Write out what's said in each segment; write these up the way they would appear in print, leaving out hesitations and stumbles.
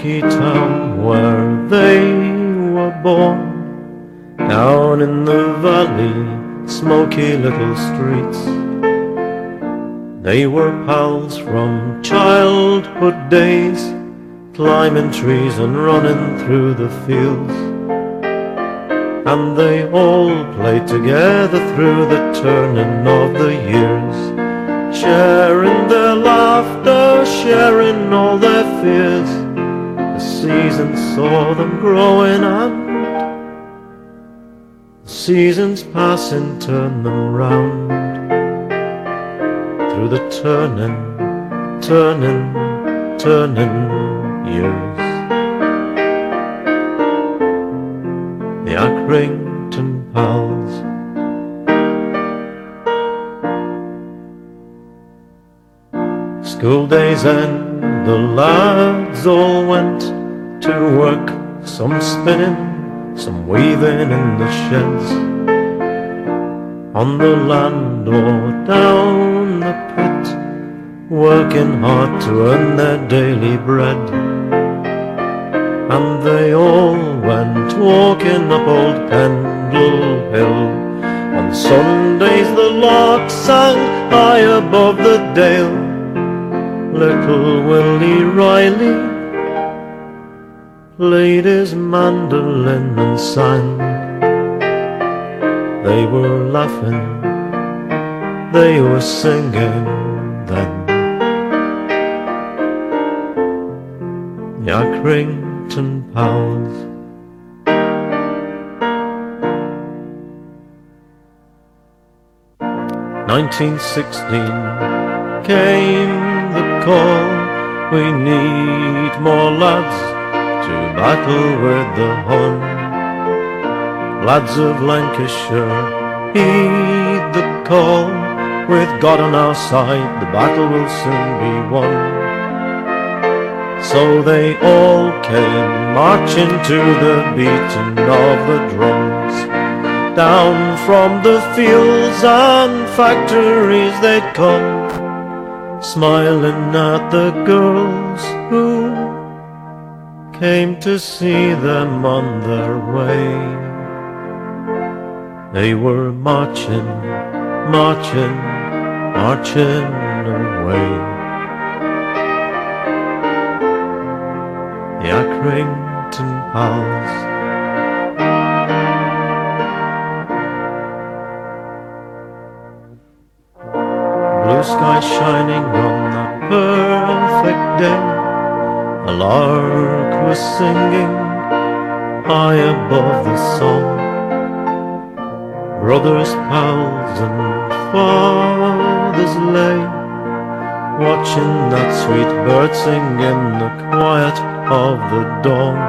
smoky town where they were born, down in the valley, smoky little streets. They were pals from childhood days, climbing trees and running through the fields. And they all played together through the turning of the years, sharing their laughter, sharing all their fears. The seasons saw them growing and the seasons passing turned them round through the turning years. The Accrington Pals. School days end, the lads all went to work, some spinning, some weaving in the sheds, on the land or down the pit, working hard to earn their daily bread. And they all went walking up old Pendle Hill. On Sundays the lark sang high above the dale. Little Willie Riley played his mandolin and sang. They were laughing, they were singing then. The Accrington Pals. "1916 came the call, we need more lads to battle with the Hun. Lads of Lancashire, heed the call, with God on our side the battle will soon be won." So they all came marching to the beating of the drums. Down from the fields and factories they'd come, smiling at the girls who came to see them on their way. They were marching, marching, marching away. The Accrington Pals. Blue sky shining on that perfect day, a lark was singing high above the song. Brothers, pals and fathers lay watching that sweet bird sing in the quiet of the dawn.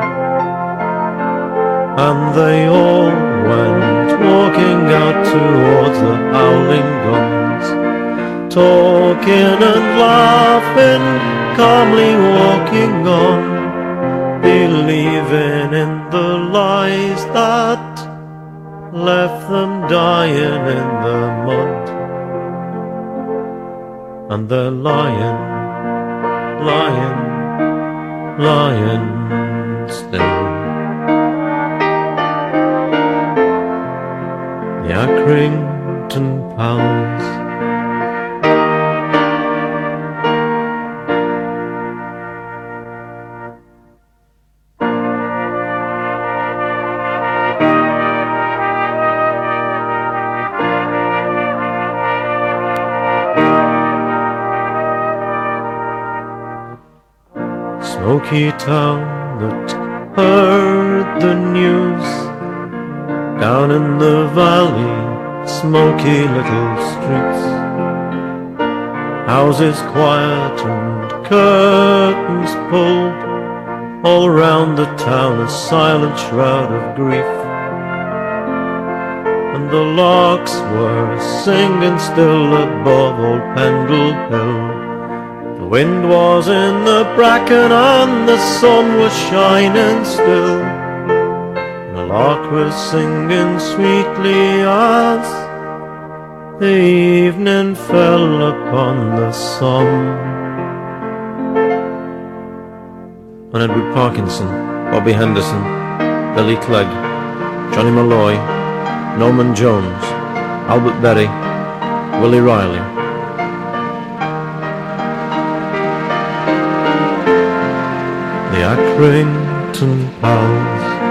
And they all went walking out towards the howling guns, talking and laughing, calmly walking on, believing in the lies that left them dying in the mud. And they're lying, lying, lying still. The Accrington Pals. Smoky town that heard the news, down in the valley, smoky little streets, houses quiet and curtains pulled, all round the town a silent shroud of grief. And the larks were singing still above old Pendle Hill. The wind was in the bracken and the sun was shining still. The lark was singing sweetly as the evening fell upon the sun. and Edward Parkinson, Bobby Henderson, Billy Clegg, Johnny Malloy, Norman Jones, Albert Berry, Willie Riley. The Accrington Pals